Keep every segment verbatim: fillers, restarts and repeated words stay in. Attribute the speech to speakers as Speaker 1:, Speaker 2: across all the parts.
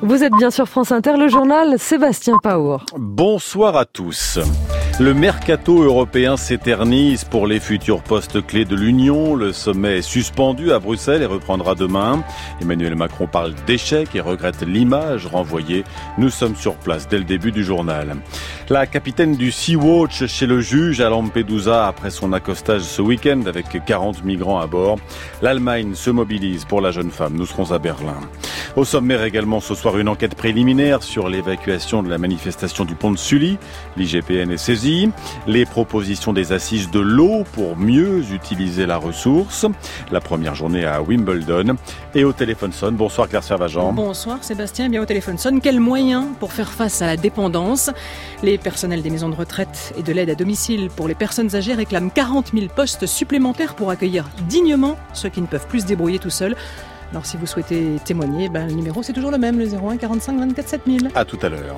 Speaker 1: Vous êtes bien sur France Inter, le journal Sébastien Paour.
Speaker 2: Bonsoir à tous. Le mercato européen s'éternise pour les futurs postes clés de l'Union. Le sommet est suspendu à Bruxelles et reprendra demain. Emmanuel Macron parle d'échec et regrette l'image renvoyée. Nous sommes sur place dès le début du journal. La capitaine du Sea-Watch chez le juge à Lampedusa après son accostage ce week-end avec quarante migrants à bord. L'Allemagne se mobilise pour la jeune femme. Nous serons à Berlin. Au sommaire également ce soir une enquête préliminaire sur l'évacuation de la manifestation du pont de Sully. L'I G P N est saisi. Les propositions des assises de l'eau pour mieux utiliser la ressource. La première journée à Wimbledon. Et au téléphone sonne. Bonsoir Claire Servagent.
Speaker 3: Bonsoir Sébastien. Eh bien au téléphone sonne. Quels moyens pour faire face à la dépendance ? Les personnels des maisons de retraite et de l'aide à domicile pour les personnes âgées réclament quarante mille postes supplémentaires pour accueillir dignement ceux qui ne peuvent plus se débrouiller tout seuls. Alors si vous souhaitez témoigner, ben, le numéro c'est toujours le même, le zéro un quarante-cinq vingt-quatre sept mille.
Speaker 2: À tout à l'heure.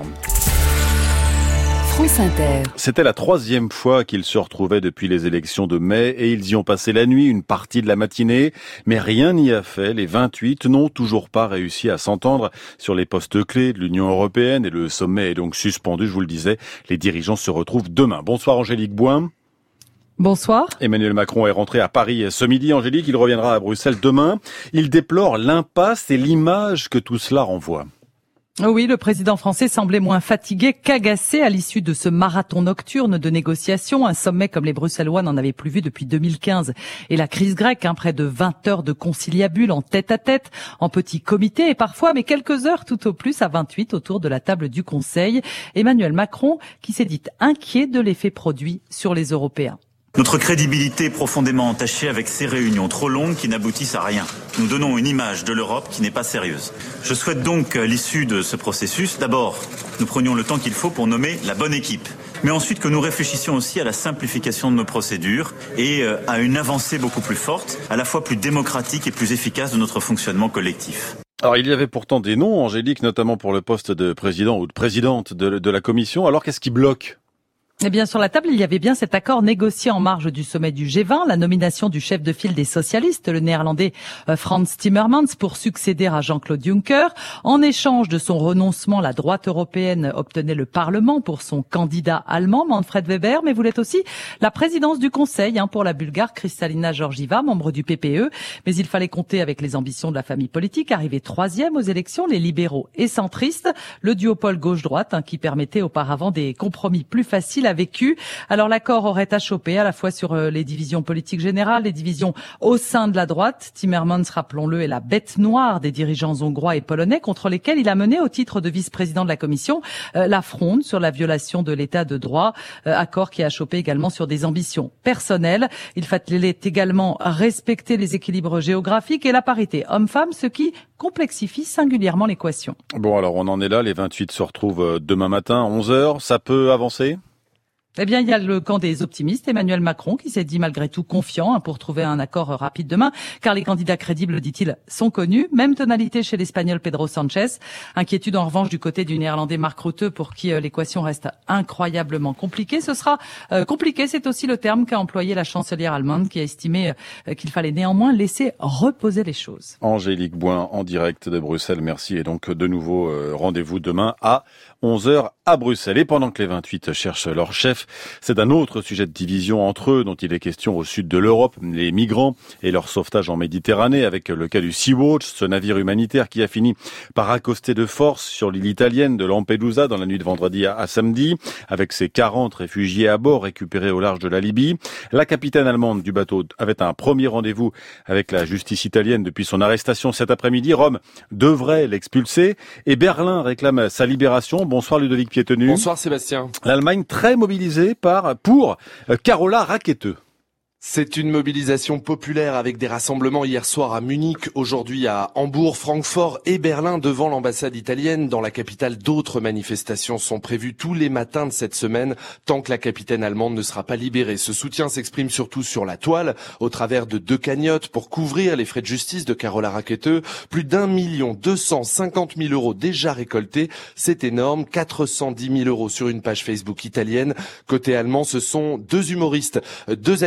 Speaker 4: France Inter.
Speaker 2: C'était la troisième fois qu'ils se retrouvaient depuis les élections de mai et ils y ont passé la nuit, une partie de la matinée. Mais rien n'y a fait. Les vingt-huit n'ont toujours pas réussi à s'entendre sur les postes clés de l'Union européenne et le sommet est donc suspendu, je vous le disais. Les dirigeants se retrouvent demain. Bonsoir Angélique Boin.
Speaker 1: Bonsoir.
Speaker 2: Emmanuel Macron est rentré à Paris ce midi. Angélique, il reviendra à Bruxelles demain. Il déplore l'impasse et l'image que tout cela renvoie.
Speaker 5: Oui, le président français semblait moins fatigué qu'agacé à l'issue de ce marathon nocturne de négociations. Un sommet comme les Bruxellois n'en avaient plus vu depuis deux mille quinze. Et la crise grecque, hein, près de vingt heures de conciliabule en tête-à-tête, en petit comité et parfois, mais quelques heures tout au plus à vingt-huit autour de la table du Conseil. Emmanuel Macron qui s'est dit inquiet de l'effet produit sur les Européens.
Speaker 6: Notre crédibilité est profondément entachée avec ces réunions trop longues qui n'aboutissent à rien. Nous donnons une image de l'Europe qui n'est pas sérieuse. Je souhaite donc, à l'issue de ce processus, d'abord, nous prenions le temps qu'il faut pour nommer la bonne équipe. Mais ensuite que nous réfléchissions aussi à la simplification de nos procédures et à une avancée beaucoup plus forte, à la fois plus démocratique et plus efficace de notre fonctionnement collectif.
Speaker 2: Alors, il y avait pourtant des noms, Angélique, notamment pour le poste de président ou de présidente de, de la Commission. Alors, qu'est-ce qui bloque ?
Speaker 5: Eh bien, sur la table, il y avait bien cet accord négocié en marge du sommet du G vingt, la nomination du chef de file des socialistes, le néerlandais Frans Timmermans, pour succéder à Jean-Claude Juncker. En échange de son renoncement, la droite européenne obtenait le Parlement pour son candidat allemand, Manfred Weber, mais voulait aussi la présidence du Conseil hein, pour la Bulgare Kristalina Georgieva, membre du P P E. Mais il fallait compter avec les ambitions de la famille politique, arrivé troisième aux élections, les libéraux et centristes, le duopole gauche-droite hein, qui permettait auparavant des compromis plus faciles a vécu. Alors l'accord aurait achoppé à la fois sur les divisions politiques générales, les divisions au sein de la droite. Timmermans, rappelons-le, est la bête noire des dirigeants hongrois et polonais contre lesquels il a mené au titre de vice-président de la Commission euh, la fronde sur la violation de l'état de droit. Euh, accord qui a achoppé également sur des ambitions personnelles. Il fallait également respecter les équilibres géographiques et la parité homme-femme, ce qui complexifie singulièrement l'équation.
Speaker 2: Bon, alors on en est là. Les vingt-huit se retrouvent demain matin à onze heures. Ça peut avancer ?
Speaker 5: Eh bien, il y a le camp des optimistes, Emmanuel Macron, qui s'est dit malgré tout confiant hein, pour trouver un accord rapide demain, car les candidats crédibles, dit-il, sont connus. Même tonalité chez l'Espagnol Pedro Sanchez. Inquiétude en revanche du côté du Néerlandais Mark Rutte, pour qui euh, l'équation reste incroyablement compliquée. Ce sera euh, compliqué, c'est aussi le terme qu'a employé la chancelière allemande, qui a estimé euh, qu'il fallait néanmoins laisser reposer les choses.
Speaker 2: Angélique Boin, en direct de Bruxelles, merci. Et donc, de nouveau, euh, rendez-vous demain à onze heures à Bruxelles. Et pendant que les vingt-huit cherchent leur chef, c'est un autre sujet de division entre eux dont il est question au sud de l'Europe, les migrants et leur sauvetage en Méditerranée, avec le cas du Sea-Watch, ce navire humanitaire qui a fini par accoster de force sur l'île italienne de Lampedusa dans la nuit de vendredi à, à samedi, avec ses quarante réfugiés à bord récupérés au large de la Libye. La capitaine allemande du bateau avait un premier rendez-vous avec la justice italienne depuis son arrestation cet après-midi. Rome devrait l'expulser et Berlin réclame sa libération. Bonsoir Ludovic Piétenu.
Speaker 7: Bonsoir Sébastien.
Speaker 2: L'Allemagne très mobilisée par, pour Carola Rackete.
Speaker 7: C'est une mobilisation populaire avec des rassemblements hier soir à Munich, aujourd'hui à Hambourg, Francfort et Berlin devant l'ambassade italienne. Dans la capitale, d'autres manifestations sont prévues tous les matins de cette semaine tant que la capitaine allemande ne sera pas libérée. Ce soutien s'exprime surtout sur la toile au travers de deux cagnottes pour couvrir les frais de justice de Carola Rackete. Plus d'un million deux cent cinquante mille euros déjà récoltés. C'est énorme. quatre cent dix mille euros sur une page Facebook italienne. Côté allemand, ce sont deux humoristes, deux animateurs de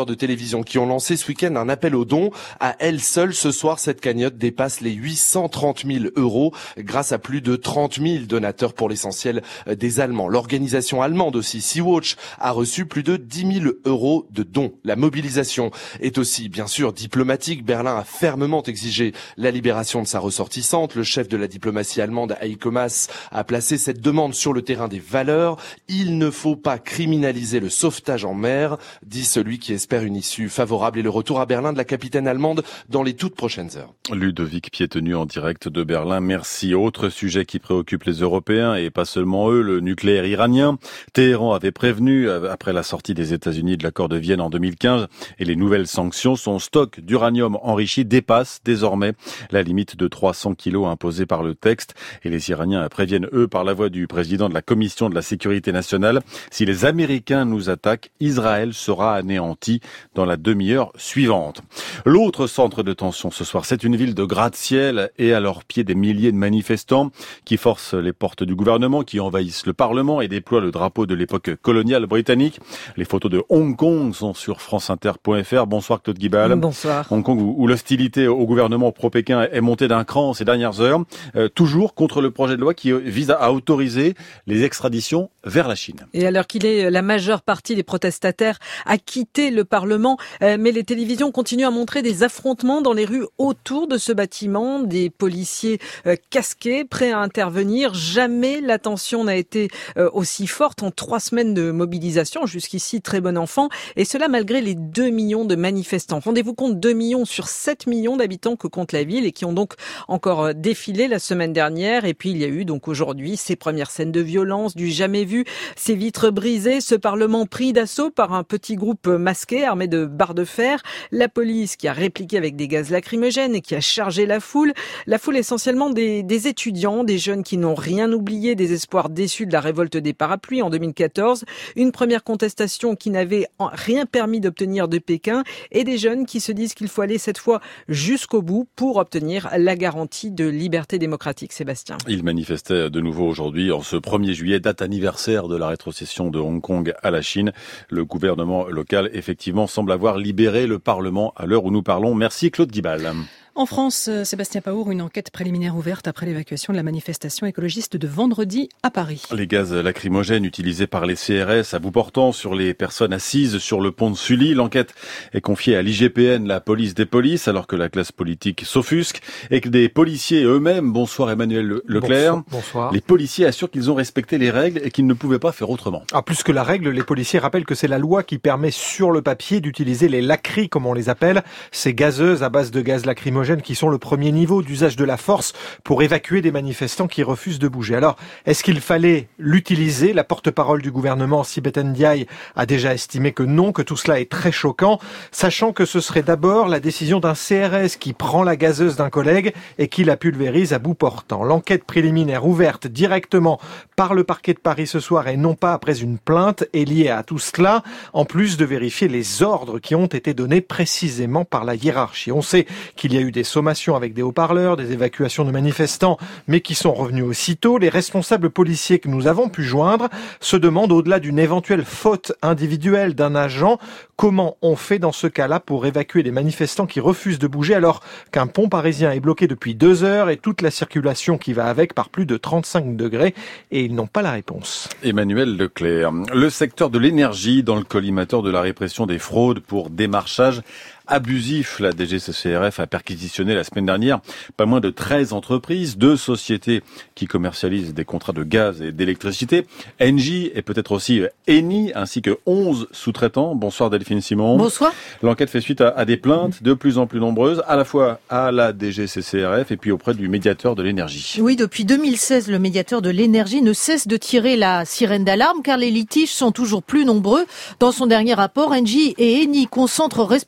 Speaker 7: de télévision qui ont lancé ce week-end un appel aux dons. À elle seule, ce soir, cette cagnotte dépasse les huit cent trente mille euros grâce à plus de trente mille donateurs, pour l'essentiel des Allemands. L'organisation allemande aussi, Sea-Watch, a reçu plus de dix mille euros de dons. La mobilisation est aussi bien sûr diplomatique. Berlin a fermement exigé la libération de sa ressortissante. Le chef de la diplomatie allemande, Heiko Maas, a placé cette demande sur le terrain des valeurs. Il ne faut pas criminaliser le sauvetage en mer, dit celui qui espère une issue favorable et le retour à Berlin de la capitaine allemande dans les toutes prochaines heures.
Speaker 2: Ludovic Piétenu en direct de Berlin. Merci. Autre sujet qui préoccupe les Européens et pas seulement eux, le nucléaire iranien. Téhéran avait prévenu, après la sortie des États-Unis de l'accord de Vienne en deux mille quinze et les nouvelles sanctions, son stock d'uranium enrichi dépasse désormais la limite de trois cents kilos imposée par le texte. Et les Iraniens préviennent, eux, par la voix du président de la Commission de la sécurité nationale, si les Américains nous attaquent, Israël sera anéanti dans la demi-heure suivante. L'autre centre de tension ce soir, c'est une ville de gratte-ciel et à leurs pieds des milliers de manifestants qui forcent les portes du gouvernement, qui envahissent le Parlement et déploient le drapeau de l'époque coloniale britannique. Les photos de Hong Kong sont sur franceinter point f r. Bonsoir Claude Guibal.
Speaker 1: Bonsoir.
Speaker 2: Hong Kong où, où l'hostilité au gouvernement pro-Pékin est montée d'un cran ces dernières heures, euh, toujours contre le projet de loi qui vise à autoriser les extraditions vers la Chine.
Speaker 3: Et alors qu'il est la majeure partie des protestataires a quitté le Parlement, euh, mais les télévisions continuent à montrer des affrontements dans les rues autour de ce bâtiment, des policiers euh, casqués, prêts à intervenir. Jamais la tension n'a été euh, aussi forte en trois semaines de mobilisation, jusqu'ici très bon enfant, et cela malgré les deux millions de manifestants. Rendez-vous compte, deux millions sur sept millions d'habitants que compte la ville et qui ont donc encore défilé la semaine dernière. Et puis il y a eu donc aujourd'hui ces premières scènes de violence du jamais vu, ces vitres brisées, ce Parlement pris d'assaut par un petit groupe masqué armé de barres de fer, la police qui a répliqué avec des gaz lacrymogènes et qui a chargé la foule, la foule essentiellement des, des étudiants, des jeunes qui n'ont rien oublié des espoirs déçus de la révolte des parapluies en deux mille quatorze, une première contestation qui n'avait rien permis d'obtenir de Pékin et des jeunes qui se disent qu'il faut aller cette fois jusqu'au bout pour obtenir la garantie de liberté démocratique. Sébastien.
Speaker 2: Il manifestait de nouveau aujourd'hui, en ce premier juillet, date anniversaire de la rétrocession de Hong Kong à la Chine. Le gouvernement local, effectivement, semble avoir libéré le Parlement à l'heure où nous parlons. Merci Claude Guibal.
Speaker 3: En France, Sébastien Paour, une enquête préliminaire ouverte après l'évacuation de la manifestation écologiste de vendredi à Paris.
Speaker 2: Les gaz lacrymogènes utilisés par les C R S à bout portant sur les personnes assises sur le pont de Sully. L'enquête est confiée à l'I G P N, la police des polices, alors que la classe politique s'offusque et que des policiers eux-mêmes, bonsoir Emmanuel Leclerc,
Speaker 4: bonsoir, bonsoir.
Speaker 2: Les policiers assurent qu'ils ont respecté les règles et qu'ils ne pouvaient pas faire autrement.
Speaker 4: Ah, plus que la règle, les policiers rappellent que c'est la loi qui permet sur le papier d'utiliser les lacrys, comme on les appelle, ces gazeuses à base de gaz lacrymogène qui sont le premier niveau d'usage de la force pour évacuer des manifestants qui refusent de bouger. Alors, est-ce qu'il fallait l'utiliser? La porte-parole du gouvernement, Sibeth Ndiaye, a déjà estimé que non, que tout cela est très choquant, sachant que ce serait d'abord la décision d'un C R S qui prend la gazeuse d'un collègue et qui la pulvérise à bout portant. L'enquête préliminaire ouverte directement par le parquet de Paris ce soir et non pas après une plainte est liée à tout cela, en plus de vérifier les ordres qui ont été donnés précisément par la hiérarchie. On sait qu'il y a eu des sommations avec des haut-parleurs, des évacuations de manifestants, mais qui sont revenus aussitôt. Les responsables policiers que nous avons pu joindre se demandent, au-delà d'une éventuelle faute individuelle d'un agent, comment on fait dans ce cas-là pour évacuer des manifestants qui refusent de bouger alors qu'un pont parisien est bloqué depuis deux heures et toute la circulation qui va avec par plus de trente-cinq degrés, et ils n'ont pas la réponse.
Speaker 2: Emmanuel Leclerc. Le secteur de l'énergie dans le collimateur de la répression des fraudes pour démarchage abusif. La D G C C R F a perquisitionné la semaine dernière pas moins de treize entreprises, deux sociétés qui commercialisent des contrats de gaz et d'électricité, Engie et peut-être aussi Eni, ainsi que onze sous-traitants. Bonsoir Delphine Simon.
Speaker 8: Bonsoir.
Speaker 2: L'enquête fait suite à, à des plaintes de plus en plus nombreuses, à la fois à la D G C C R F et puis auprès du médiateur de l'énergie.
Speaker 8: Oui, depuis deux mille seize, le médiateur de l'énergie ne cesse de tirer la sirène d'alarme car les litiges sont toujours plus nombreux. Dans son dernier rapport, Engie et Eni concentrent respectivement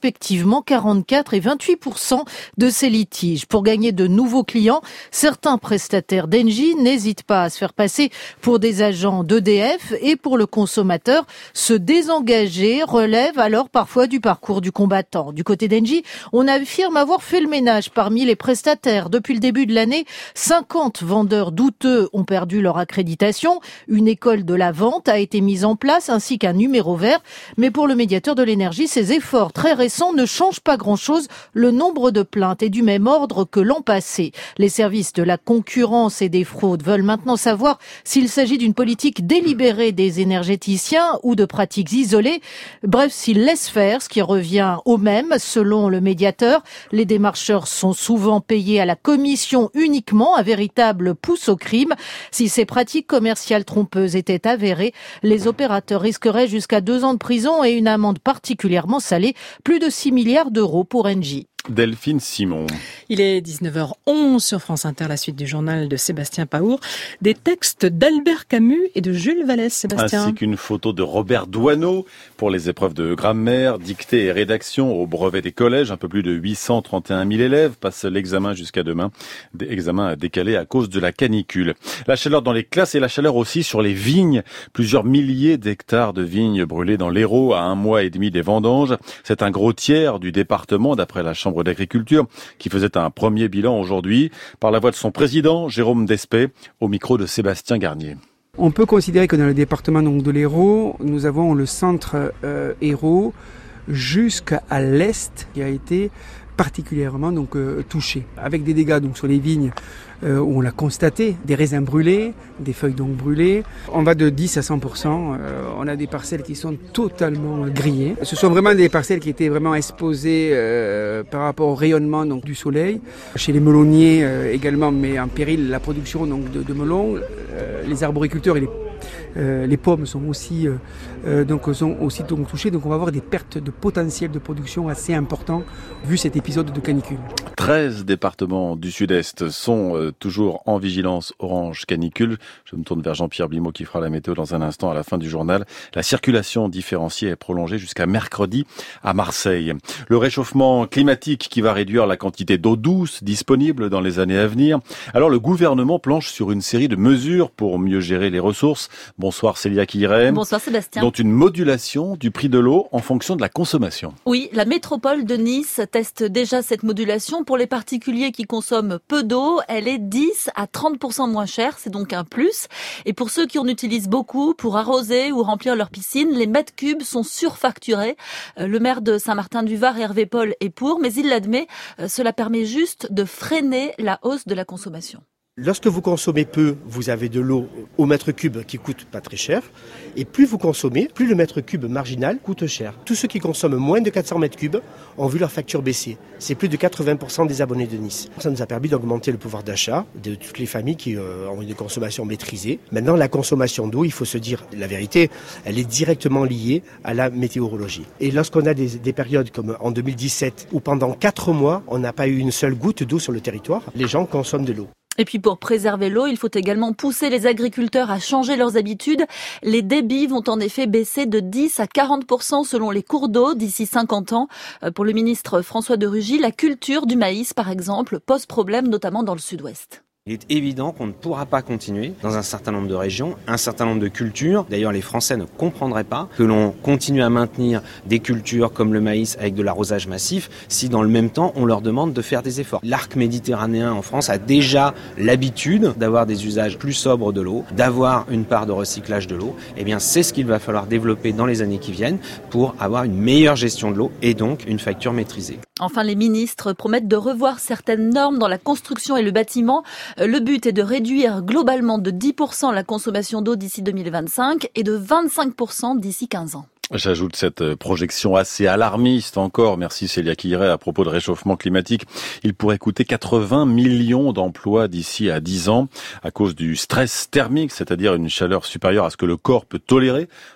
Speaker 8: respectivement quarante-quatre et vingt-huit pour cent de ces litiges. Pour gagner de nouveaux clients, certains prestataires d'Engie n'hésitent pas à se faire passer pour des agents d'E D F et pour le consommateur, se désengager relève alors parfois du parcours du combattant. Du côté d'Engie, on affirme avoir fait le ménage parmi les prestataires. Depuis le début de l'année, cinquante vendeurs douteux ont perdu leur accréditation. Une école de la vente a été mise en place ainsi qu'un numéro vert. Mais pour le médiateur de l'énergie, ces efforts très récents ne changent pas grand-chose. Le nombre de plaintes est du même ordre que l'an passé. Les services de la concurrence et des fraudes veulent maintenant savoir s'il s'agit d'une politique délibérée des énergéticiens ou de pratiques isolées. Bref, s'ils laissent faire, ce qui revient au même, selon le médiateur. Les démarcheurs sont souvent payés à la commission uniquement, un véritable pouce au crime. Si ces pratiques commerciales trompeuses étaient avérées, les opérateurs risqueraient jusqu'à deux ans de prison et une amende particulièrement salée, plus de six milliards d'euros pour Engie.
Speaker 2: Delphine Simon.
Speaker 3: Il est dix-neuf heures onze sur France Inter, la suite du journal de Sébastien Paour. Des textes d'Albert Camus et de Jules Vallès, Sébastien.
Speaker 2: Ainsi qu'une photo de Robert Doisneau pour les épreuves de grammaire, dictée et rédaction au brevet des collèges. Un peu plus de huit cent trente et un mille élèves passent l'examen jusqu'à demain. Des examens décalés à cause de la canicule. La chaleur dans les classes et la chaleur aussi sur les vignes. Plusieurs milliers d'hectares de vignes brûlées dans l'Hérault à un mois et demi des vendanges. C'est un gros tiers du département d'après la Chambre d'agriculture qui faisait un premier bilan aujourd'hui par la voix de son président Jérôme Despey au micro de Sébastien Garnier.
Speaker 9: On peut considérer que dans le département donc, de l'Hérault, nous avons le centre euh, Hérault jusqu'à l'est qui a été particulièrement donc euh, touché, avec des dégâts donc sur les vignes euh, où on l'a constaté, des raisins brûlés, des feuilles donc brûlées. On va de dix à cent pour cent. Euh, on a des parcelles qui sont totalement grillées. Ce sont vraiment des parcelles qui étaient vraiment exposées euh, par rapport au rayonnement donc du soleil. Chez les melonniers euh, également, mais en péril la production donc de, de melons. Euh, les arboriculteurs et les Euh, les pommes sont aussi, euh, euh, donc, sont aussi donc, touchées, donc on va avoir des pertes de potentiel de production assez importants vu cet épisode de canicule.
Speaker 2: treize départements du Sud-Est sont euh, toujours en vigilance orange canicule. Je me tourne vers Jean-Pierre Blimaud qui fera la météo dans un instant à la fin du journal. La circulation différenciée est prolongée jusqu'à mercredi à Marseille. Le réchauffement climatique qui va réduire la quantité d'eau douce disponible dans les années à venir. Alors le gouvernement planche sur une série de mesures pour mieux gérer les ressources. Bonsoir Célia Quiré.
Speaker 10: Bonsoir Sébastien.
Speaker 2: Dont une modulation du prix de l'eau en fonction de la consommation.
Speaker 10: Oui, la métropole de Nice teste déjà cette modulation. Pour les particuliers qui consomment peu d'eau, elle est dix à trente pour cent moins chère, c'est donc un plus. Et pour ceux qui en utilisent beaucoup, pour arroser ou remplir leur piscine, les mètres cubes sont surfacturés. Le maire de Saint-Martin-du-Var, Hervé Paul, est pour, mais il l'admet, cela permet juste de freiner la hausse de la consommation.
Speaker 11: Lorsque vous consommez peu, vous avez de l'eau au mètre cube qui coûte pas très cher. Et plus vous consommez, plus le mètre cube marginal coûte cher. Tous ceux qui consomment moins de quatre cents mètres cubes ont vu leur facture baisser. C'est plus de quatre-vingts pour cent des abonnés de Nice. Ça nous a permis d'augmenter le pouvoir d'achat de toutes les familles qui ont une consommation maîtrisée. Maintenant, la consommation d'eau, il faut se dire la vérité, elle est directement liée à la météorologie. Et lorsqu'on a des, des périodes comme en deux mille dix-sept, où pendant quatre mois, on n'a pas eu une seule goutte d'eau sur le territoire, les gens consomment de l'eau.
Speaker 10: Et puis pour préserver l'eau, il faut également pousser les agriculteurs à changer leurs habitudes. Les débits vont en effet baisser de dix à quarante pour cent selon les cours d'eau d'ici cinquante ans. Pour le ministre François de Rugy, la culture du maïs, par exemple, pose problème, notamment dans le sud-ouest.
Speaker 12: Il est évident qu'on ne pourra pas continuer dans un certain nombre de régions, un certain nombre de cultures. D'ailleurs, les Français ne comprendraient pas que l'on continue à maintenir des cultures comme le maïs avec de l'arrosage massif si dans le même temps on leur demande de faire des efforts. L'arc méditerranéen en France a déjà l'habitude d'avoir des usages plus sobres de l'eau, d'avoir une part de recyclage de l'eau. Eh bien, c'est ce qu'il va falloir développer dans les années qui viennent pour avoir une meilleure gestion de l'eau et donc une facture maîtrisée.
Speaker 10: Enfin, les ministres promettent de revoir certaines normes dans la construction et le bâtiment. Le but est de réduire globalement de dix pour cent la consommation d'eau d'ici deux mille vingt-cinq et de vingt-cinq pour cent d'ici quinze ans.
Speaker 2: J'ajoute cette projection assez alarmiste encore, merci Célia Quiré, à propos de réchauffement climatique. Il pourrait coûter quatre-vingts millions d'emplois d'ici à dix ans à cause du stress thermique, c'est-à-dire une chaleur supérieure à ce que le corps peut tolérer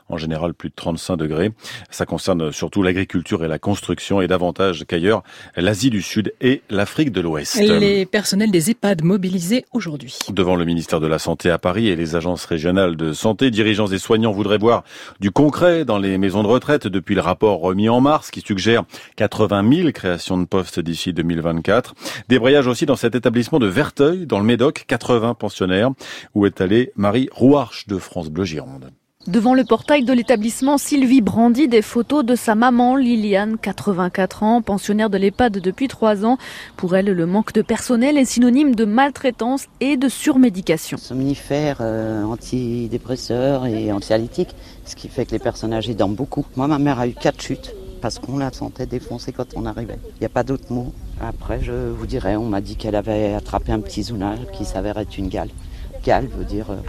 Speaker 2: en général plus de trente-cinq degrés. Ça concerne surtout l'agriculture et la construction et davantage qu'ailleurs l'Asie du Sud et l'Afrique de l'Ouest.
Speaker 3: Les personnels des EHPAD mobilisés aujourd'hui.
Speaker 2: Devant le ministère de la Santé à Paris et les agences régionales de santé, dirigeants et soignants voudraient voir du concret dans les maisons de retraite depuis le rapport remis en mars qui suggère quatre-vingt mille créations de postes d'ici deux mille vingt-quatre. Débrayage aussi dans cet établissement de Verteuil, dans le Médoc, quatre-vingts pensionnaires, où est allée Marie Rouarche de France Bleu Gironde.
Speaker 13: Devant le portail de l'établissement, Sylvie brandit des photos de sa maman, Liliane, quatre-vingt-quatre ans, pensionnaire de l'EHPAD depuis trois ans. Pour elle, le manque de personnel est synonyme de maltraitance et de surmédication.
Speaker 14: Somnifères, euh, antidépresseurs et anxiolytiques, ce qui fait que les personnes âgées dorment beaucoup. Moi, ma mère a eu quatre chutes parce qu'on la sentait défoncée quand on arrivait. Il n'y a pas d'autre mot. Après, je vous dirais, on m'a dit qu'elle avait attrapé un petit zonage qui s'avère être une gale. Gale veut dire... Euh,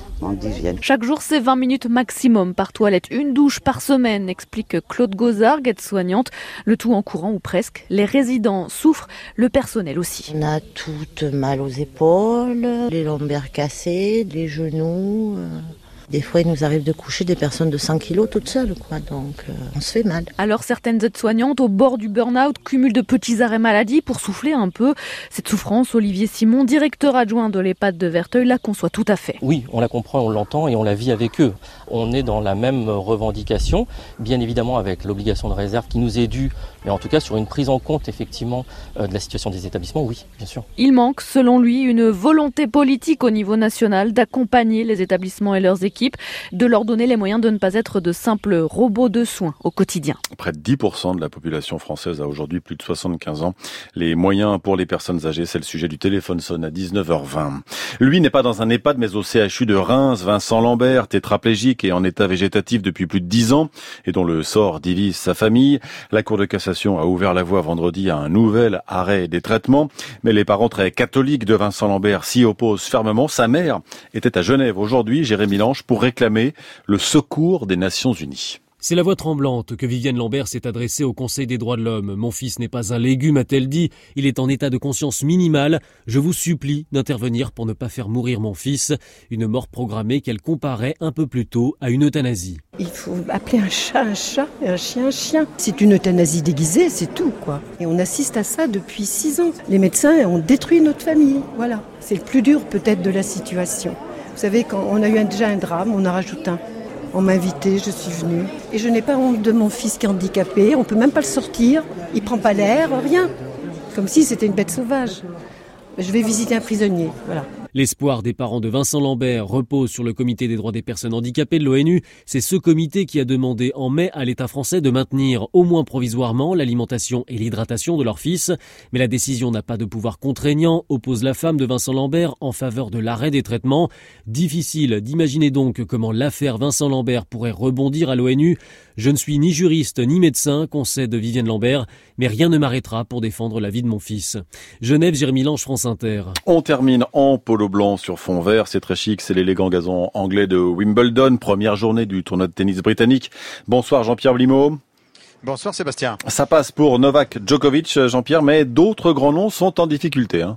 Speaker 13: Chaque jour, c'est vingt minutes maximum par toilette, une douche par semaine, explique Claude Gozard, aide-soignante. Le tout en courant ou presque. Les résidents souffrent, le personnel aussi.
Speaker 15: On a toutes mal aux épaules, les lombaires cassés, les genoux... Euh... Des fois, il nous arrive de coucher des personnes de cent kilos toutes seules, quoi. Donc euh, on se fait mal.
Speaker 13: Alors certaines aides-soignantes au bord du burn-out cumulent de petits arrêts maladie pour souffler un peu. Cette souffrance, Olivier Simon, directeur adjoint de l'EHPAD de Verteuil, la conçoit tout à fait.
Speaker 16: Oui, on la comprend, on l'entend et on la vit avec eux. On est dans la même revendication, bien évidemment avec l'obligation de réserve qui nous est due, mais en tout cas sur une prise en compte effectivement euh, de la situation des établissements, oui, bien sûr.
Speaker 13: Il manque, selon lui, une volonté politique au niveau national d'accompagner les établissements et leurs équipes, de leur donner les moyens de ne pas être de simples robots de soins au quotidien.
Speaker 2: Près de dix pour cent de la population française a aujourd'hui plus de soixante-quinze ans. Les moyens pour les personnes âgées, c'est le sujet du téléphone sonne à dix-neuf heures vingt. Lui n'est pas dans un EHPAD mais au C H U de Reims. Vincent Lambert, tétraplégique et en état végétatif depuis plus de dix ans et dont le sort divise sa famille. La Cour de cassation a ouvert la voie vendredi à un nouvel arrêt des traitements. Mais les parents très catholiques de Vincent Lambert s'y opposent fermement. Sa mère était à Genève aujourd'hui, Jérémy Lange, pour réclamer le secours des Nations Unies.
Speaker 17: C'est la voix tremblante que Vivienne Lambert s'est adressée au Conseil des droits de l'homme. Mon fils n'est pas un légume, a-t-elle dit. Il est en état de conscience minimale. Je vous supplie d'intervenir pour ne pas faire mourir mon fils. Une mort programmée qu'elle comparait un peu plus tôt à une euthanasie.
Speaker 18: Il faut appeler un chat un chat et un chien un chien. C'est une euthanasie déguisée, c'est tout, quoi. Et on assiste à ça depuis six ans. Les médecins ont détruit notre famille. Voilà. C'est le plus dur peut-être de la situation. Vous savez, quand on a eu déjà un drame, on en rajoute un. On m'a invité, je suis venue. Et je n'ai pas honte de mon fils qui est handicapé. On ne peut même pas le sortir. Il ne prend pas l'air, rien. Comme si c'était une bête sauvage. Je vais visiter un prisonnier, voilà.
Speaker 17: L'espoir des parents de Vincent Lambert repose sur le Comité des droits des personnes handicapées de l'ONU. C'est ce comité qui a demandé en mai à l'État français de maintenir, au moins provisoirement, l'alimentation et l'hydratation de leur fils. Mais la décision n'a pas de pouvoir contraignant, oppose la femme de Vincent Lambert en faveur de l'arrêt des traitements. Difficile d'imaginer donc comment l'affaire Vincent Lambert pourrait rebondir à l'ONU. Je ne suis ni juriste ni médecin, concède Vivienne Lambert, mais rien ne m'arrêtera pour défendre la vie de mon fils. Genève, Jérémy Lange, France Inter.
Speaker 2: On termine en polo blanc sur fond vert, c'est très chic, c'est l'élégant gazon anglais de Wimbledon, première journée du tournoi de tennis britannique. Bonsoir Jean-Pierre Blimaud.
Speaker 19: Bonsoir Sébastien.
Speaker 2: Ça passe pour Novak Djokovic, Jean-Pierre, mais d'autres grands noms sont en difficulté, hein.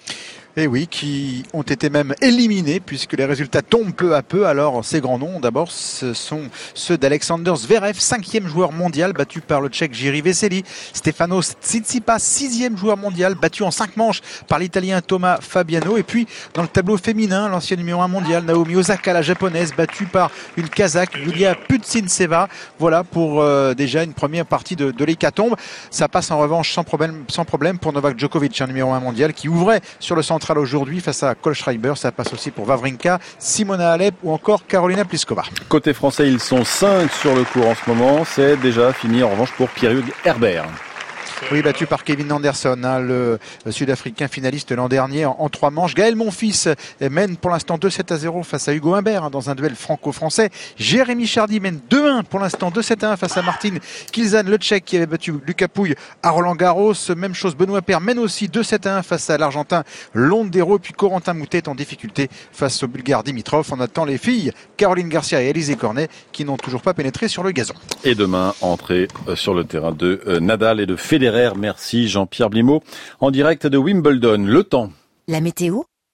Speaker 19: Et oui, qui ont été même éliminés puisque les résultats tombent peu à peu. Alors, ces grands noms, d'abord, ce sont ceux d'Alexander Zverev, cinquième joueur mondial, battu par le Tchèque Jiří Veselý. Stefanos Tsitsipas, sixième joueur mondial, battu en cinq manches par l'Italien Thomas Fabiano. Et puis, dans le tableau féminin, l'ancienne numéro un mondial, Naomi Osaka, la japonaise, battue par une Kazakh, Yulia Putintseva. Voilà pour euh, déjà une première partie de, de l'hécatombe. Ça passe en revanche sans problème, sans problème pour Novak Djokovic, un numéro un mondial, qui ouvrait sur le central aujourd'hui face à Kohlschreiber. Ça passe aussi pour Wawrinka, Simona Halep ou encore Karolina Pliskova.
Speaker 2: Côté français, ils sont cinq sur le court en ce moment. C'est déjà fini en revanche pour Pierre-Hugues Herbert.
Speaker 19: Oui, battu par Kevin Anderson, hein, le Sud-Africain finaliste l'an dernier en, en trois manches. Gaël Monfils mène pour l'instant deux sept à zéro face à Hugo Humbert hein, dans un duel franco-français. Jérémy Chardy mène deux un pour l'instant, deux sept à un face à Martin Kilzan, le Tchèque qui avait battu Lucas Pouille à Roland-Garros. Même chose, Benoît Paire mène aussi deux sept à un face à l'Argentin Londero. Et puis Corentin Moutet est en difficulté face au Bulgare Dimitrov. On attend les filles Caroline Garcia et Alizé Cornet qui n'ont toujours pas pénétré sur le gazon.
Speaker 2: Et demain, entrée sur le terrain de Nadal et de Federer. Merci Jean-Pierre Blimaud en direct de Wimbledon. Le temps.
Speaker 20: La météo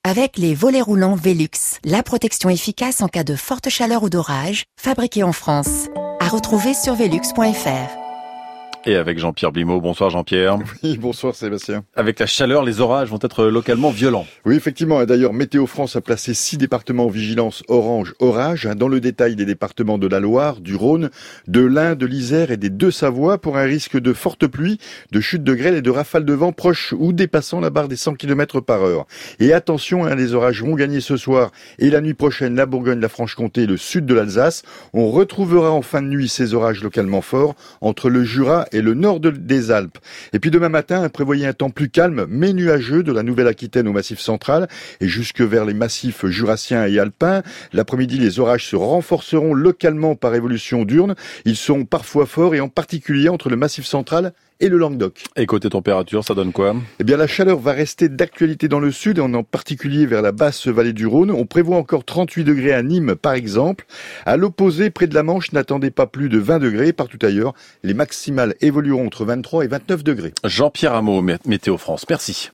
Speaker 20: avec les volets roulants Velux. La protection efficace en cas de forte chaleur ou d'orage, fabriquée en France. À retrouver sur velux point f r.
Speaker 2: Et avec Jean-Pierre Blimaud. Bonsoir Jean-Pierre.
Speaker 21: Oui, bonsoir Sébastien.
Speaker 2: Avec la chaleur, les orages vont être localement violents.
Speaker 21: Oui, effectivement. D'ailleurs, Météo France a placé six départements en vigilance orange orage. Dans le détail des départements de la Loire, du Rhône, de l'Ain, de l'Isère et des Deux-Savoies pour un risque de fortes pluies, de chutes de grêle et de rafales de vent proches ou dépassant la barre des cent kilomètres par heure. Et attention, hein, les orages vont gagner ce soir et la nuit prochaine la Bourgogne, la Franche-Comté et le sud de l'Alsace. On retrouvera en fin de nuit ces orages localement forts entre le Jura et le nord de, des Alpes. Et puis demain matin, prévoyez un temps plus calme, mais nuageux de la Nouvelle-Aquitaine au Massif central et jusque vers les massifs jurassiens et alpins. L'après-midi, les orages se renforceront localement par évolution diurne. Ils seront parfois forts et en particulier entre le Massif central et le Languedoc.
Speaker 2: Et côté température, ça donne quoi?
Speaker 21: Eh bien, la chaleur va rester d'actualité dans le sud, et en particulier vers la basse vallée du Rhône. On prévoit encore trente-huit degrés à Nîmes, par exemple. À l'opposé, près de la Manche, n'attendez pas plus de vingt degrés. Partout ailleurs, les maximales évolueront entre vingt-trois et vingt-neuf degrés.
Speaker 2: Jean-Pierre Hameau, Météo France. Merci.